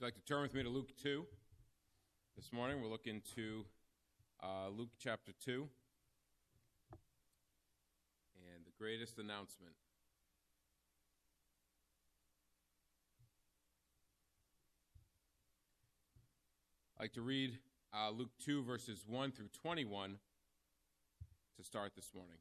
If you'd like to turn with me to Luke 2, this morning we're looking to Luke chapter 2 and the greatest announcement. I'd like to read Luke 2 verses 1 through 21 to start this morning.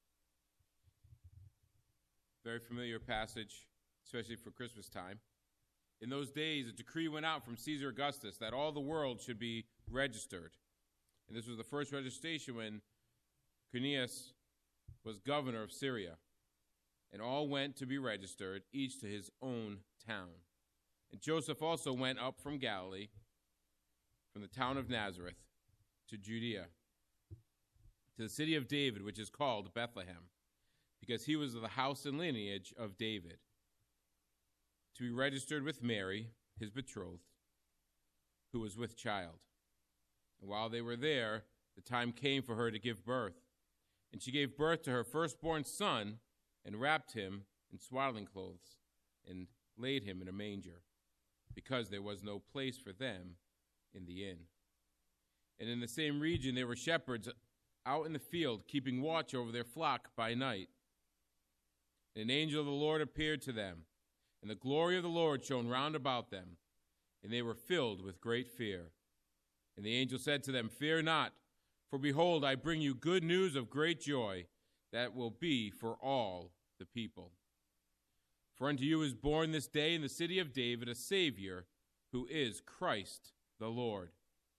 Very familiar passage, especially for Christmas time. In those days, a decree went out from Caesar Augustus that all the world should be registered. And this was the first registration when Quirinius was governor of Syria. And all went to be registered, each to his own town. And Joseph also went up from Galilee, from the town of Nazareth, to Judea, to the city of David, which is called Bethlehem, because he was of the house and lineage of David, to be registered with Mary, his betrothed, who was with child. And while they were there, the time came for her to give birth. And she gave birth to her firstborn son, and wrapped him in swaddling clothes, and laid him in a manger, because there was no place for them in the inn. And in the same region there were shepherds out in the field, keeping watch over their flock by night. And an angel of the Lord appeared to them, and the glory of the Lord shone round about them, and they were filled with great fear. And the angel said to them, "Fear not, for behold, I bring you good news of great joy, that will be for all the people. For unto you is born this day in the city of David a Savior, who is Christ the Lord.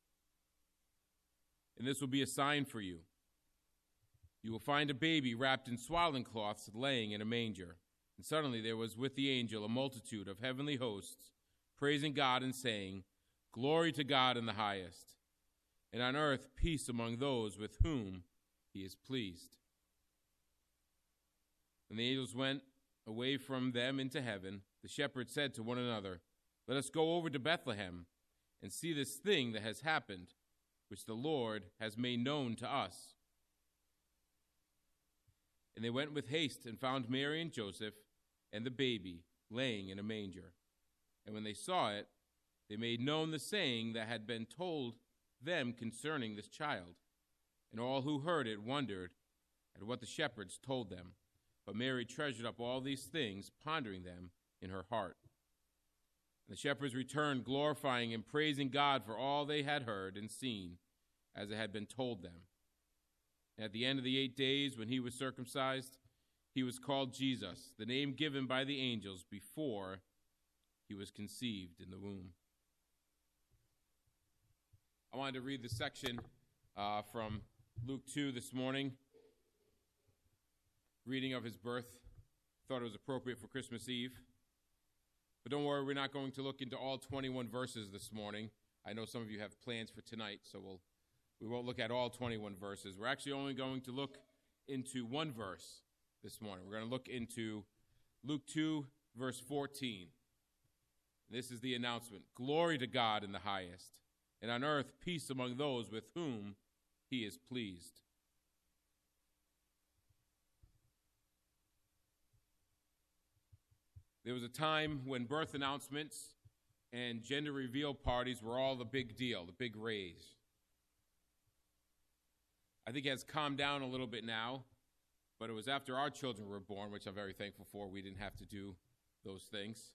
And this will be a sign for you. You will find a baby wrapped in swaddling cloths, laying in a manger." And suddenly there was with the angel a multitude of heavenly hosts, praising God and saying, "Glory to God in the highest, and on earth peace among those with whom he is pleased." When the angels went away from them into heaven, the shepherds said to one another, "Let us go over to Bethlehem and see this thing that has happened, which the Lord has made known to us." And they went with haste and found Mary and Joseph and the baby laying in a manger. And when they saw it, they made known the saying that had been told them concerning this child. And all who heard it wondered at what the shepherds told them. But Mary treasured up all these things, pondering them in her heart. And the shepherds returned, glorifying and praising God for all they had heard and seen, as it had been told them. And at the end of the 8 days, when he was circumcised, he was called Jesus, the name given by the angels before he was conceived in the womb. I wanted to read the section from Luke 2 this morning, reading of his birth. Thought it was appropriate for Christmas Eve. But don't worry, we're not going to look into all 21 verses this morning. I know some of you have plans for tonight, so we won't look at all 21 verses. We're actually only going to look into one verse this morning. We're going to look into Luke 2, verse 14. This is the announcement. "Glory to God in the highest, and on earth peace among those with whom he is pleased." There was a time when birth announcements and gender reveal parties were all the big deal, the big raise. I think it has calmed down a little bit now, but it was after our children were born, which I'm very thankful for. We didn't have to do those things.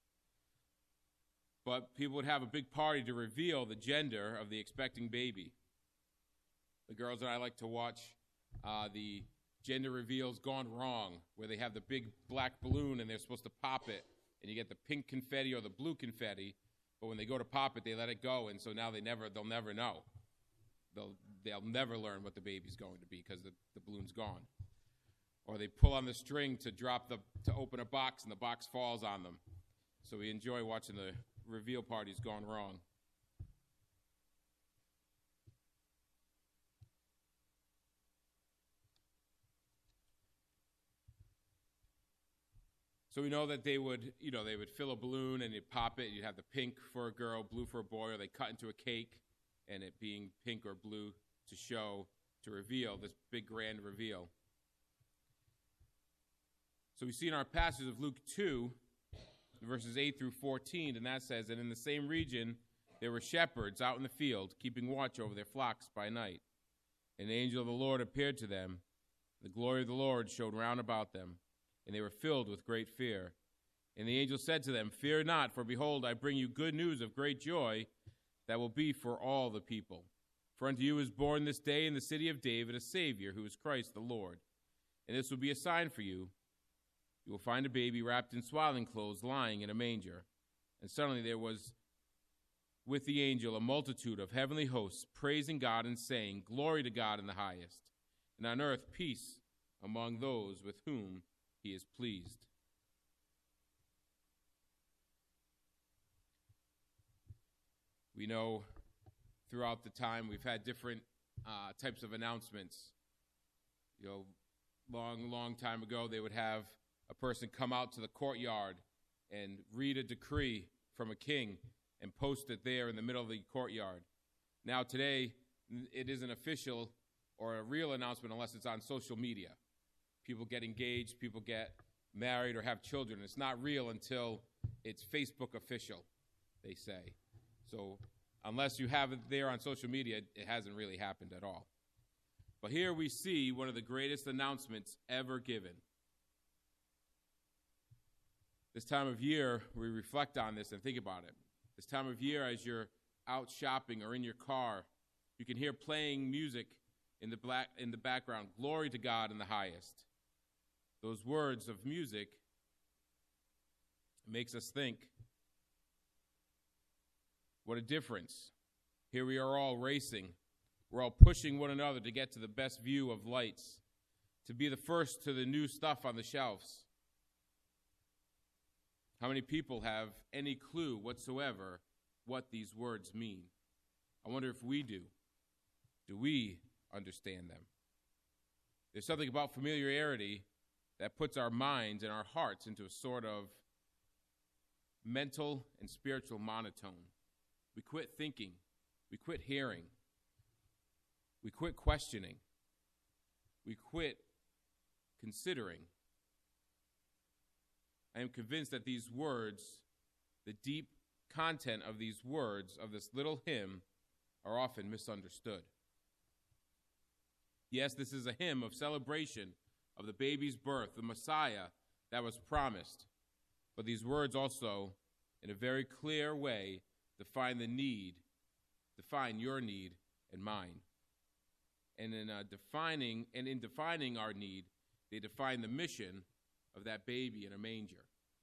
But people would have a big party to reveal the gender of the expecting baby. The girls and I like to watch the gender reveals gone wrong, where they have the big black balloon and they're supposed to pop it, and you get the pink confetti or the blue confetti, but when they go to pop it, they let it go, and so now they'll never know. They'll never learn what the baby's going to be because the balloon's gone. Or they pull on the string to open a box, and the box falls on them. So we enjoy watching the reveal parties gone wrong. So we know that they would fill a balloon and you'd pop it. You'd have the pink for a girl, blue for a boy, or they cut into a cake, and it being pink or blue to reveal this big grand reveal. So we see in our passage of Luke 2 verses 8 through 14, and that says, "And in the same region there were shepherds out in the field, keeping watch over their flocks by night. And the angel of the Lord appeared to them. The glory of the Lord shone round about them, and they were filled with great fear. And the angel said to them, 'Fear not, for behold, I bring you good news of great joy that will be for all the people. For unto you is born this day in the city of David a Savior, who is Christ the Lord. And this will be a sign for you. You will find a baby wrapped in swaddling clothes lying in a manger.' And suddenly there was with the angel a multitude of heavenly hosts, praising God and saying, 'Glory to God in the highest, and on earth peace among those with whom he is pleased.'" We know throughout the time we've had different types of announcements. Long time ago, they would have a person come out to the courtyard and read a decree from a king and post it there in the middle of the courtyard. Now today, it isn't official or a real announcement unless it's on social media. People get engaged, people get married or have children. It's not real until it's Facebook official, they say. So unless you have it there on social media, it hasn't really happened at all. But here we see one of the greatest announcements ever given. This time of year, we reflect on this and think about it. This time of year, as you're out shopping or in your car, you can hear playing music in the background, "Glory to God in the highest." Those words of music makes us think, what a difference. Here we are all racing. We're all pushing one another to get to the best view of lights, to be the first to the new stuff on the shelves. How many people have any clue whatsoever what these words mean? I wonder if we do. Do we understand them? There's something about familiarity that puts our minds and our hearts into a sort of mental and spiritual monotone. We quit thinking. We quit hearing. We quit questioning. We quit considering. I am convinced that these words, the deep content of these words of this little hymn, are often misunderstood. Yes, this is a hymn of celebration of the baby's birth, the Messiah that was promised. But these words also, in a very clear way, define your need and mine. And in defining our need, they define the mission of that baby in a manger.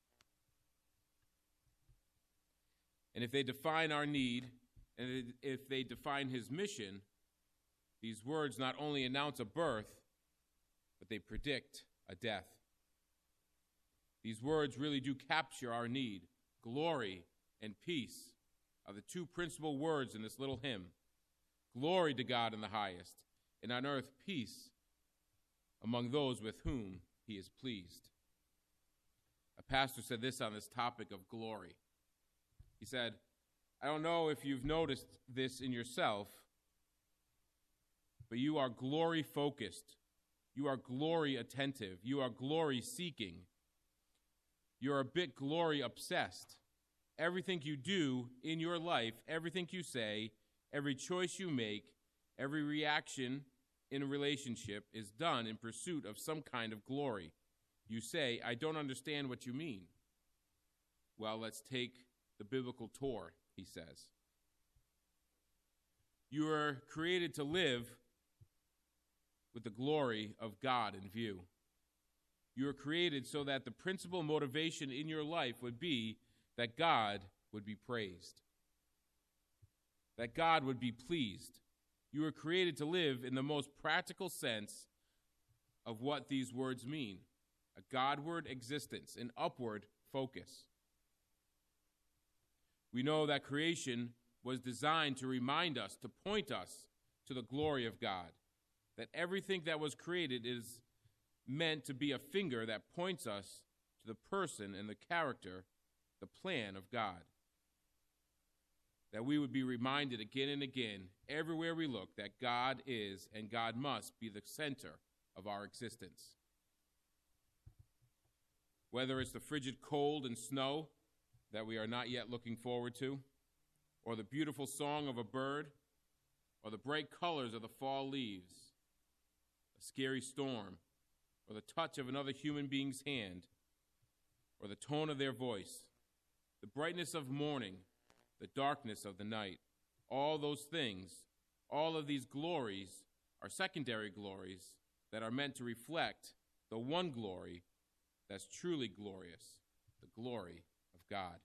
And if they define our need, and if they define his mission, these words not only announce a birth, but they predict a death. These words really do capture our need. Glory and peace are the two principal words in this little hymn. Glory to God in the highest, and on earth peace among those with whom he is pleased. A pastor said this on this topic of glory. He said, "I don't know if you've noticed this in yourself, but you are glory focused. You are glory attentive. You are glory seeking. You're a bit glory obsessed. Everything you do in your life, everything you say, every choice you make, every reaction in a relationship is done in pursuit of some kind of glory. You say, 'I don't understand what you mean.' Well, let's take the biblical tour," he says. You were created to live with the glory of God in view. You were created so that the principal motivation in your life would be that God would be praised, that God would be pleased. You were created to live in the most practical sense of what these words mean, a Godward existence, an upward focus. We know that creation was designed to remind us, to point us to the glory of God, that everything that was created is meant to be a finger that points us to the person and the character, the plan of God. That we would be reminded again and again, everywhere we look, that God is and God must be the center of our existence. Whether it's the frigid cold and snow that we are not yet looking forward to, or the beautiful song of a bird, or the bright colors of the fall leaves, a scary storm, or the touch of another human being's hand, or the tone of their voice, the brightness of morning, the darkness of the night. All those things, all of these glories are secondary glories that are meant to reflect the one glory that's truly glorious, the glory of God.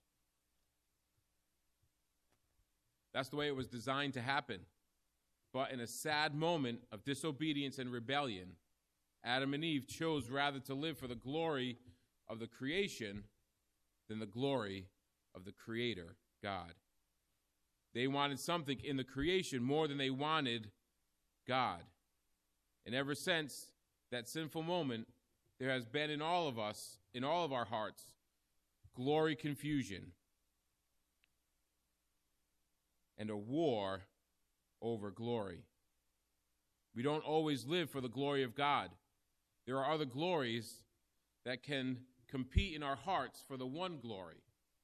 That's the way it was designed to happen. But in a sad moment of disobedience and rebellion, Adam and Eve chose rather to live for the glory of the creation than the glory of the Creator, God. They wanted something in the creation more than they wanted God. And ever since that sinful moment, there has been in all of us, in all of our hearts, glory confusion and a war over glory. We don't always live for the glory of God. There are other glories that can compete in our hearts for the one glory.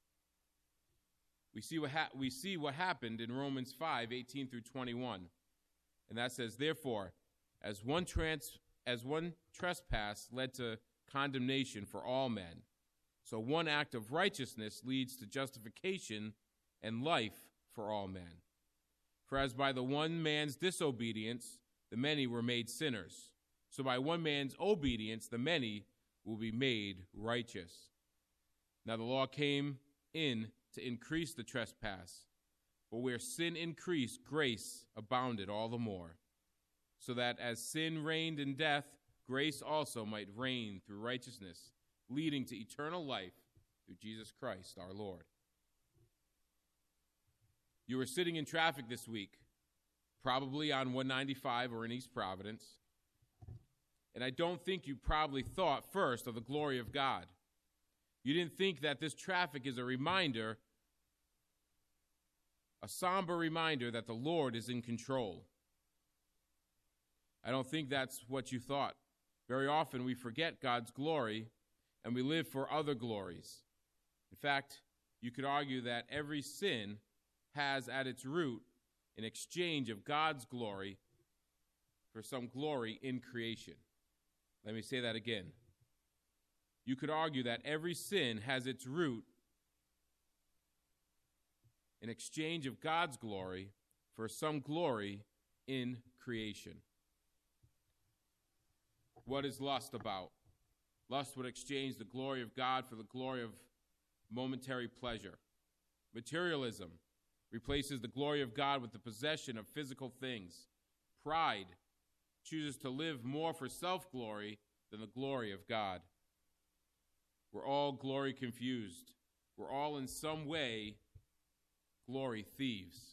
We see what happened in Romans 5:18 through 21. And that says, therefore, as one trespass led to condemnation for all men, so one act of righteousness leads to justification and life for all men. For as by the one man's disobedience, the many were made sinners, so by one man's obedience, the many will be made righteous. Now the law came in to increase the trespass, but where sin increased, grace abounded all the more, so that as sin reigned in death, grace also might reign through righteousness, leading to eternal life through Jesus Christ our Lord. You were sitting in traffic this week, probably on 195 or in East Providence, and I don't think you probably thought first of the glory of God. You didn't think that this traffic is a reminder, a somber reminder that the Lord is in control. I don't think that's what you thought. Very often we forget God's glory and we live for other glories. In fact, you could argue that every sin has at its root an exchange of God's glory for some glory in creation. Let me say that again. You could argue that every sin has its root in exchange of God's glory for some glory in creation. What is lust about? Lust would exchange the glory of God for the glory of momentary pleasure. Materialism replaces the glory of God with the possession of physical things. Pride chooses to live more for self-glory than the glory of God. We're all glory confused. We're all in some way glory thieves.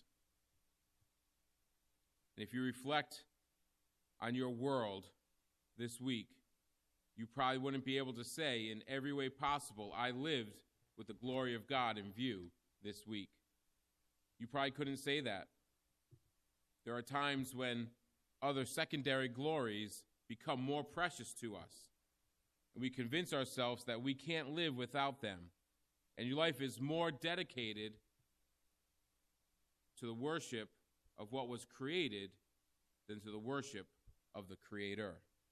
And if you reflect on your world this week, you probably wouldn't be able to say in every way possible, I lived with the glory of God in view this week. You probably couldn't say that. There are times when other secondary glories become more precious to us, and we convince ourselves that we can't live without them, and your life is more dedicated to the worship of what was created than to the worship of the Creator.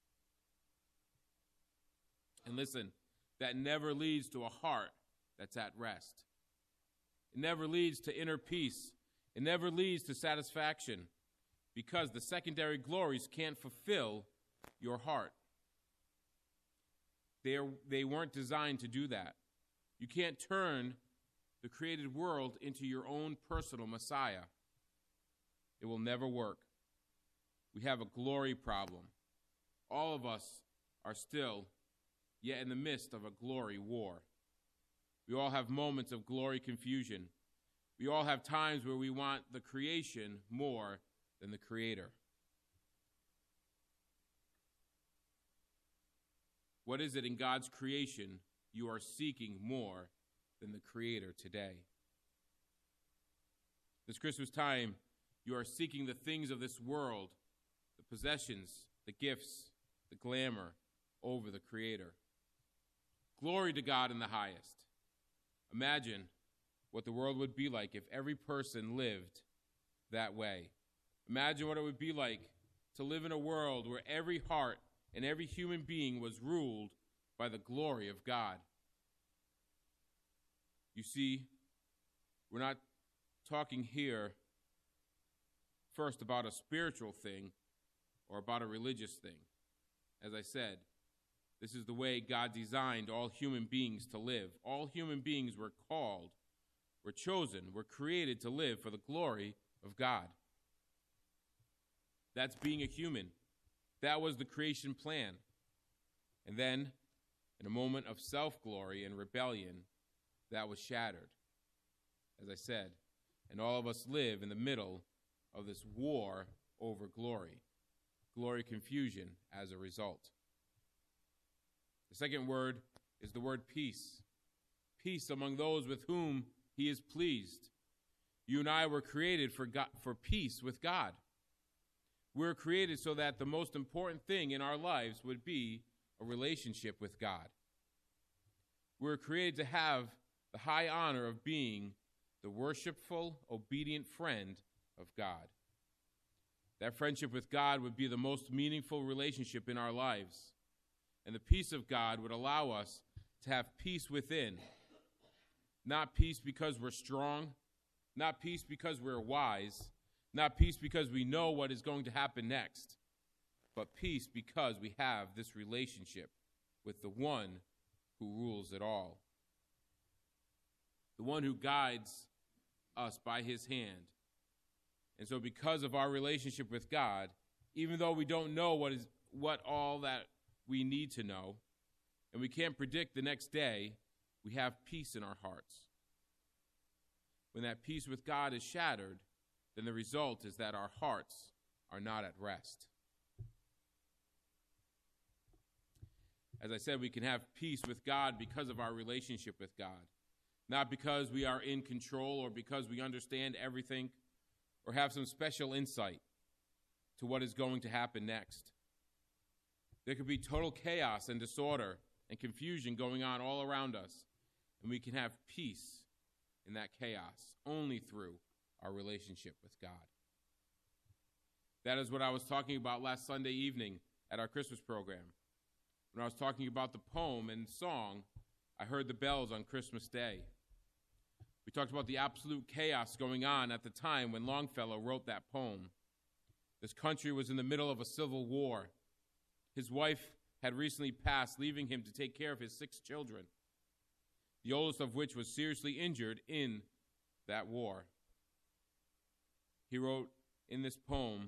And listen, that never leads to a heart that's at rest. It never leads to inner peace. It never leads to satisfaction, because the secondary glories can't fulfill your heart. They weren't designed to do that. You can't turn the created world into your own personal Messiah. It will never work. We have a glory problem. All of us are still yet in the midst of a glory war. We all have moments of glory confusion. We all have times where we want the creation more than the Creator. What is it in God's creation you are seeking more than the Creator today? This Christmas time, you are seeking the things of this world, the possessions, the gifts, the glamour, over the Creator. Glory to God in the highest. Imagine what the world would be like if every person lived that way. Imagine what it would be like to live in a world where every heart and every human being was ruled by the glory of God. You see, we're not talking here first about a spiritual thing or about a religious thing. As I said, this is the way God designed all human beings to live. All human beings were called, were chosen, were created to live for the glory of God. That's being a human. That was the creation plan. And then, in a moment of self-glory and rebellion, that was shattered, as I said. And all of us live in the middle of this war over glory. Glory confusion as a result. The second word is the word peace. Peace among those with whom he is pleased. You and I were created for peace with God. We're created so that the most important thing in our lives would be a relationship with God. We're created to have the high honor of being the worshipful, obedient friend of God. That friendship with God would be the most meaningful relationship in our lives. And the peace of God would allow us to have peace within. Not peace because we're strong, not peace because we're wise, not peace because we know what is going to happen next, but peace because we have this relationship with the one who rules it all. The one who guides us by his hand. And so because of our relationship with God, even though we don't know what all that we need to know, and we can't predict the next day, we have peace in our hearts. When that peace with God is shattered, then the result is that our hearts are not at rest. As I said, we can have peace with God because of our relationship with God, not because we are in control or because we understand everything or have some special insight to what is going to happen next. There could be total chaos and disorder and confusion going on all around us, and we can have peace in that chaos only through our relationship with God. That is what I was talking about last Sunday evening at our Christmas program. When I was talking about the poem and song, I heard the bells on Christmas Day. We talked about the absolute chaos going on at the time when Longfellow wrote that poem. This country was in the middle of a civil war. His wife had recently passed, leaving him to take care of his 6 children, the oldest of which was seriously injured in that war. He wrote in this poem,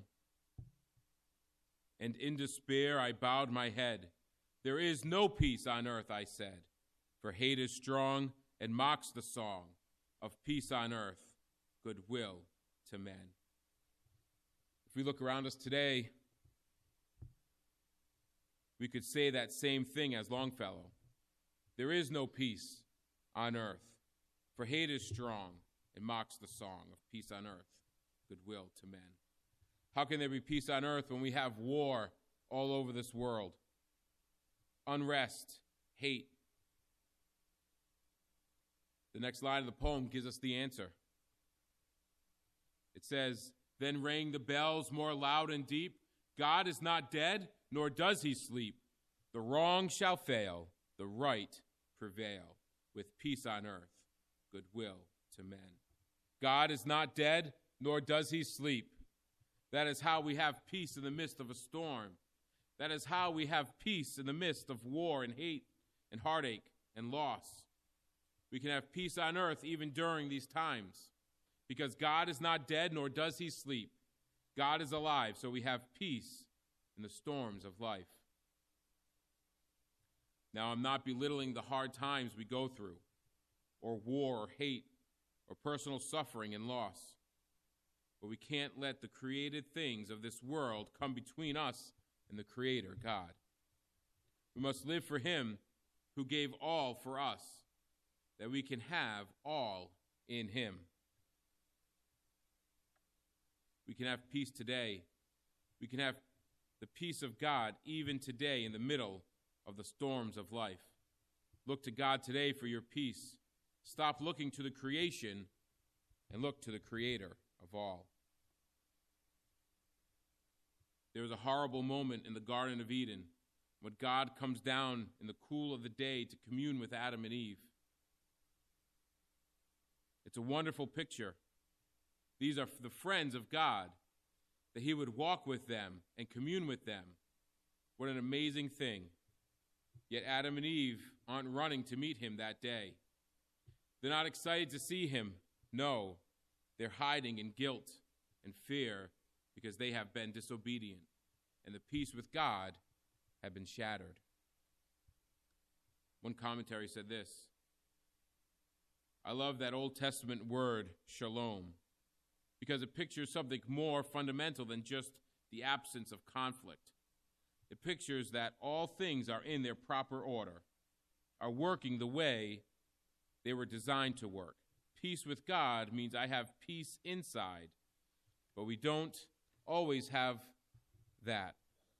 "And in despair I bowed my head. There is no peace on earth, I said, for hate is strong and mocks the song of peace on earth, goodwill to men." If we look around us today, we could say that same thing as Longfellow. There is no peace on earth, for hate is strong and mocks the song of peace on earth, goodwill to men. How can there be peace on earth when we have war all over this world? Unrest, hate. The next line of the poem gives us the answer. It says, "Then rang the bells more loud and deep. God is not dead, nor does he sleep. The wrong shall fail, the right prevail, with peace on earth, goodwill to men." God is not dead, nor does he sleep. That is how we have peace in the midst of a storm. That is how we have peace in the midst of war and hate and heartache and loss. We can have peace on earth even during these times, because God is not dead, nor does he sleep. God is alive, so we have peace in the storms of life. Now, I'm not belittling the hard times we go through, or war, or hate, or personal suffering and loss. But we can't let the created things of this world come between us and the Creator, God. We must live for him who gave all for us, that we can have all in him. We can have peace today. We can have the peace of God even today in the middle of the storms of life. Look to God today for your peace. Stop looking to the creation and look to the Creator of all. There was a horrible moment in the Garden of Eden when God comes down in the cool of the day to commune with Adam and Eve. It's a wonderful picture. These are the friends of God, that he would walk with them and commune with them. What an amazing thing. Yet Adam and Eve aren't running to meet him that day. They're not excited to see him. No, they're hiding in guilt and fear because they have been disobedient, and the peace with God had been shattered. One commentary said this: I love that Old Testament word, shalom, because it pictures something more fundamental than just the absence of conflict. It pictures that all things are in their proper order, are working the way they were designed to work. Peace with God means I have peace inside, but we don't always have that.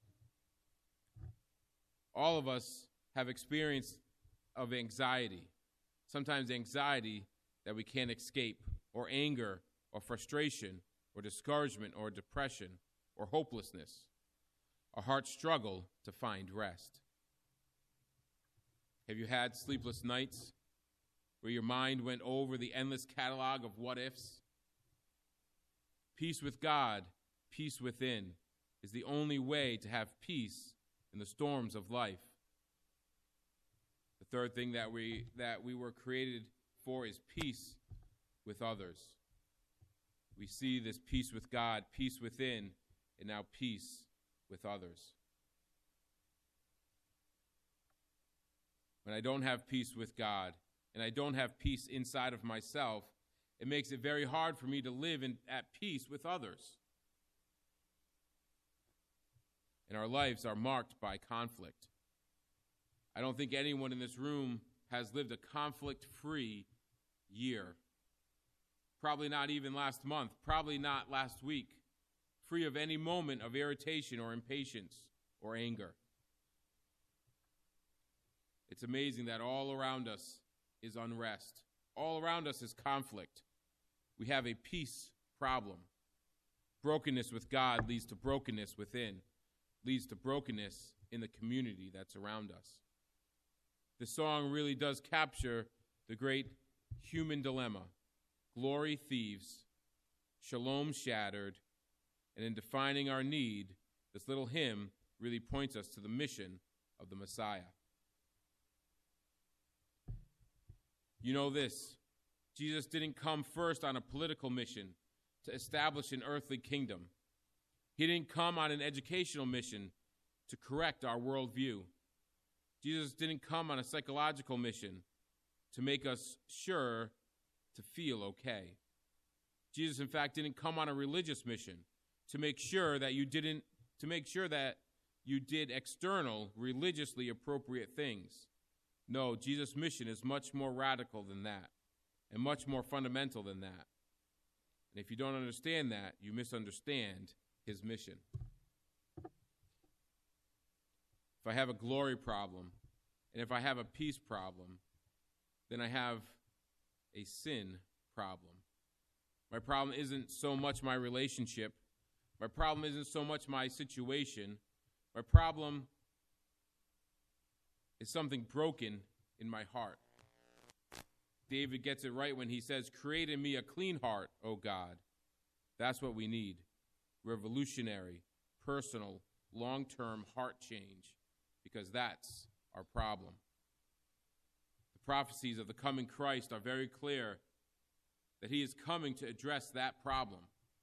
All of us have experience of anxiety, sometimes anxiety that we can't escape, or anger, or frustration, or discouragement, or depression, or hopelessness. A heart struggle to find rest. Have you had sleepless nights where your mind went over the endless catalog of what-ifs? Peace with God, peace within, is the only way to have peace in the storms of life. The third thing that we were created for is peace with others. We see this peace with God, peace within, and now peace with others. When I don't have peace with God, and I don't have peace inside of myself, it makes it very hard for me to live at peace with others. And our lives are marked by conflict. I don't think anyone in this room has lived a conflict-free year. Probably not even last month, probably not last week, free of any moment of irritation or impatience or anger. It's amazing that all around us is unrest. All around us is conflict. We have a peace problem. Brokenness with God leads to brokenness within, leads to brokenness in the community that's around us. The song really does capture the great human dilemma. Glory thieves, shalom shattered, and in defining our need, this little hymn really points us to the mission of the Messiah. You know this, Jesus didn't come first on a political mission to establish an earthly kingdom. He didn't come on an educational mission to correct our worldview. Jesus didn't come on a psychological mission to make us sure to feel okay. Jesus, in fact, didn't come on a religious mission to make sure that you did external, religiously appropriate things. No, Jesus' mission is much more radical than that, and much more fundamental than that. And if you don't understand that, you misunderstand his mission. If I have a glory problem, and if I have a peace problem, then I have a sin problem. My problem isn't so much my relationship. My problem isn't so much my situation. My problem is something broken in my heart. David gets it right when he says, "Create in me a clean heart, O God." That's what we need. Revolutionary, personal, long-term heart change, because that's our problem. The prophecies of the coming Christ are very clear that he is coming to address that problem.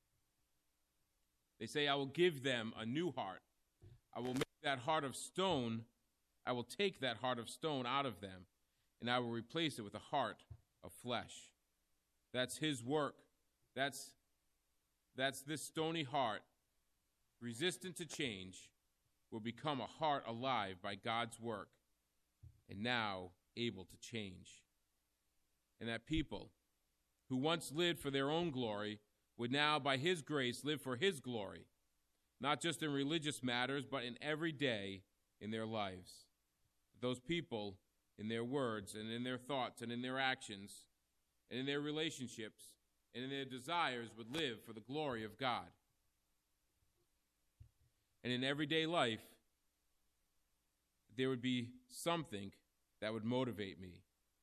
They say, "I will give them a new heart. I will make that heart of stone. I will take that heart of stone out of them, and I will replace it with a heart of flesh." That's his work. That's this stony heart, resistant to change, will become a heart alive by God's work, and now able to change. And that people who once lived for their own glory would now, by his grace, live for his glory, not just in religious matters, but in every day in their lives. Those people, in their words and in their thoughts and in their actions, and in their relationships and in their desires would live for the glory of God. And in everyday life, there would be something that would motivate me.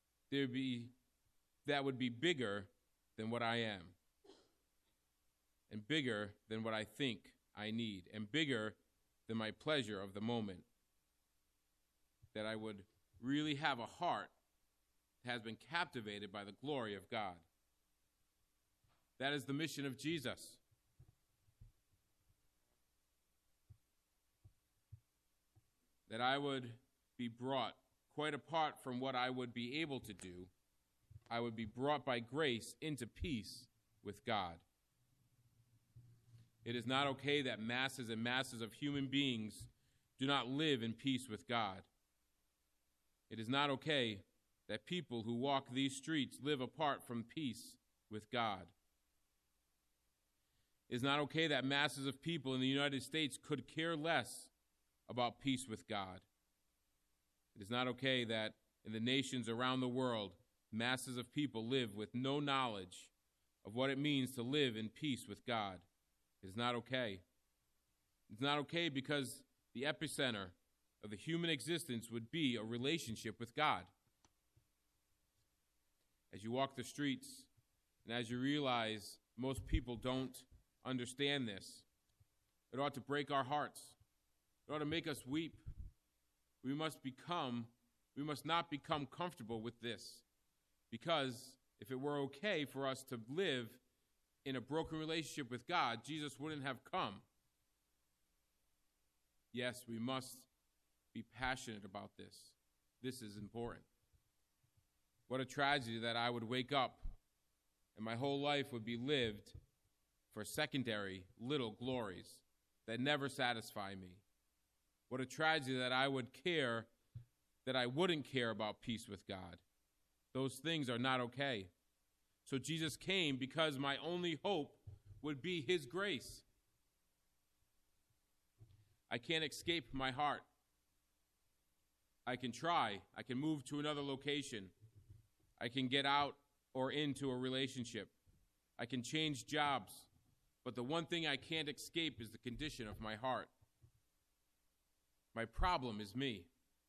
That would be bigger than what I am, and bigger than what I think I need, and bigger than my pleasure of the moment. That I would really have a heart that has been captivated by the glory of God. That is the mission of Jesus. That I would be brought quite apart from what I would be able to do. I would be brought by grace into peace with God. It is not okay that masses and masses of human beings do not live in peace with God. It is not okay that people who walk these streets live apart from peace with God. It is not okay that masses of people in the United States could care less about peace with God. It is not okay that in the nations around the world, masses of people live with no knowledge of what it means to live in peace with God. It is not okay. It's not okay because the epicenter of the human existence would be a relationship with God. As you walk the streets and as you realize most people don't understand this, it ought to break our hearts. It ought to make us weep. We must not become comfortable with this, because if it were okay for us to live in a broken relationship with God, Jesus wouldn't have come. Yes, we must be passionate about this. This is important. What a tragedy that I would wake up and my whole life would be lived for secondary little glories that never satisfy me. What a tragedy that I wouldn't care about peace with God. Those things are not okay. So Jesus came because my only hope would be his grace. I can't escape my heart. I can try. I can move to another location. I can get out or into a relationship. I can change jobs. But the one thing I can't escape is the condition of my heart. My problem is me.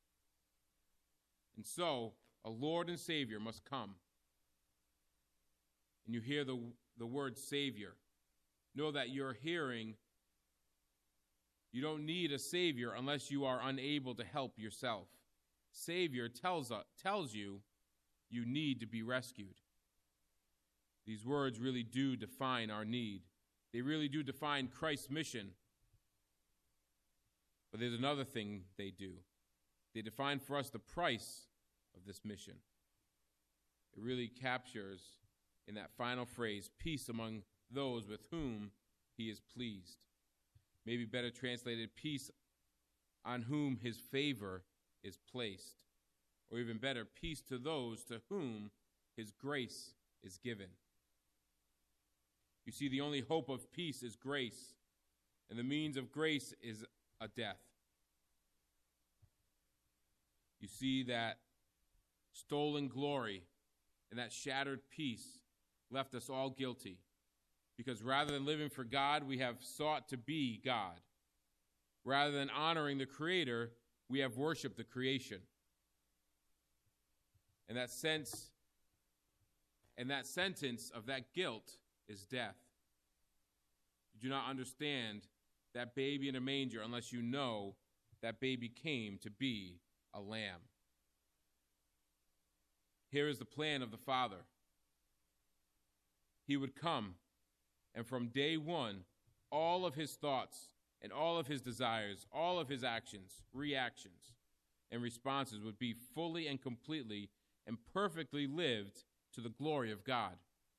And so, a Lord and Savior must come. And you hear the word Savior. Know that you're hearing, you don't need a Savior unless you are unable to help yourself. Savior tells you you need to be rescued. These words really do define our need. They really do define Christ's mission. But there's another thing they do. They define for us the price of this mission. It really captures in that final phrase, peace among those with whom he is pleased. Maybe better translated, peace on whom his favor is placed. Or even better, peace to those to whom his grace is given. You see, the only hope of peace is grace, and the means of grace is a death. You see that stolen glory and that shattered peace left us all guilty, because rather than living for God, we have sought to be God. Rather than honoring the Creator, we have worshiped the creation. And that sentence of that guilt is death. You do not understand that baby in a manger unless you know that baby came to be a lamb. Here is the plan of the Father. He would come, and from day one, all of his thoughts and all of his desires, all of his actions, reactions, and responses would be fully and completely and perfectly lived to the glory of God.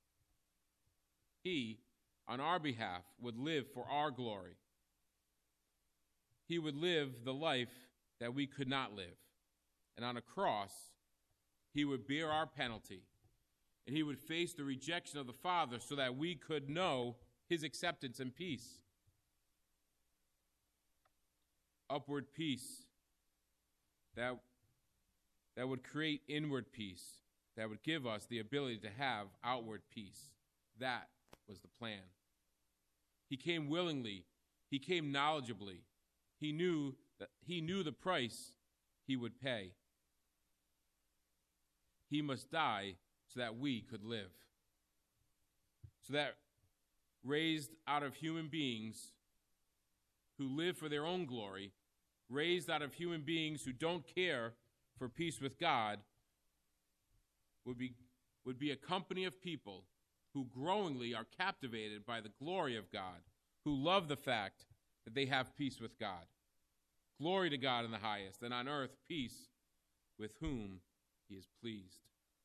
He, on our behalf, would live for our glory. He would live the life that we could not live. And on a cross, he would bear our penalty. And he would face the rejection of the Father so that we could know his acceptance and peace. Upward peace that would create inward peace. that would give us the ability to have outward peace. That was the plan. He came willingly. He came knowledgeably. He knew the price he would pay. He must die so that we could live. So that raised out of human beings who live for their own glory, raised out of human beings who don't care for peace with God, would be a company of people who growingly are captivated by the glory of God, who love the fact that they have peace with God. Glory to God in the highest, and on earth peace with whom he is pleased.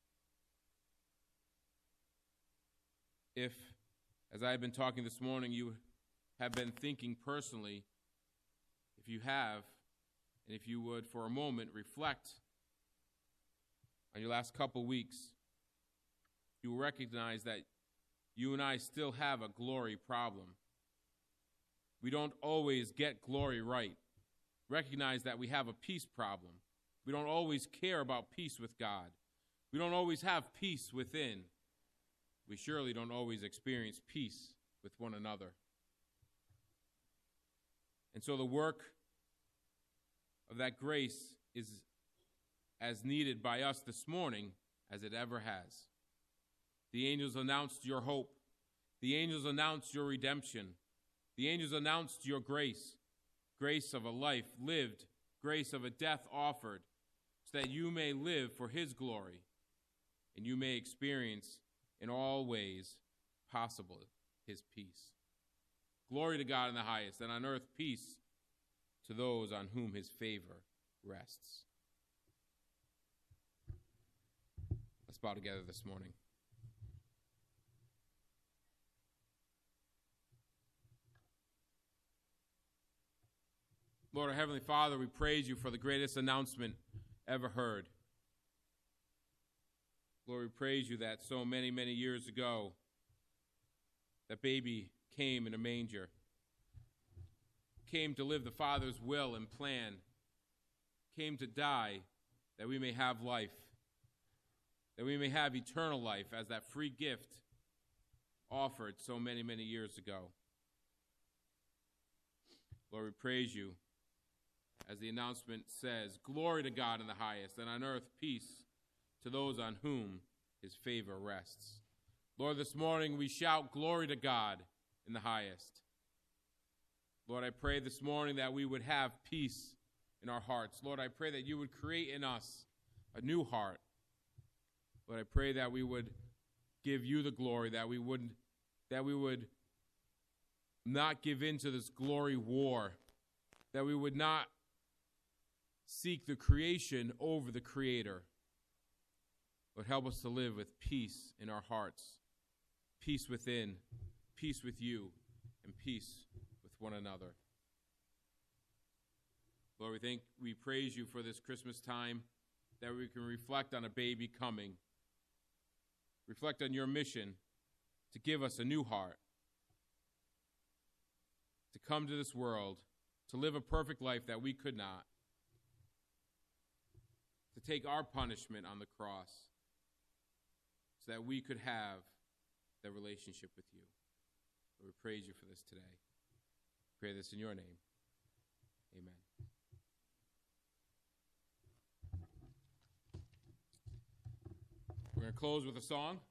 If, as I have been talking this morning, you have been thinking personally, if you have, and if you would for a moment reflect on your last couple weeks, you will recognize that you and I still have a glory problem. We don't always get glory right. Recognize that we have a peace problem. We don't always care about peace with God. We don't always have peace within. We surely don't always experience peace with one another. And so the work of that grace is as needed by us this morning as it ever has. The angels announced your hope. The angels announced your redemption. The angels announced your grace, grace of a life lived, grace of a death offered, so that you may live for his glory, and you may experience in all ways possible his peace. Glory to God in the highest, and on earth peace to those on whom his favor rests. Let's bow together this morning. Lord, our Heavenly Father, we praise you for the greatest announcement ever heard. Lord, we praise you that so many, many years ago, that baby came in a manger, came to live the Father's will and plan, came to die that we may have life, that we may have eternal life as that free gift offered so many, many years ago. Lord, we praise you. As the announcement says, glory to God in the highest, and on earth peace to those on whom his favor rests. Lord, this morning we shout glory to God in the highest. Lord, I pray this morning that we would have peace in our hearts. Lord, I pray that you would create in us a new heart. Lord, I pray that we would give you the glory, that we would not give in to this glory war, that we would not seek the creation over the Creator. Lord, help us to live with peace in our hearts, peace within, peace with you, and peace with one another. Lord, we praise you for this Christmas time, that we can reflect on a baby coming, reflect on your mission to give us a new heart, to come to this world, to live a perfect life that we could not, to take our punishment on the cross so that we could have that relationship with you. Lord, we praise you for this today. We pray this in your name. Amen. We're going to close with a song.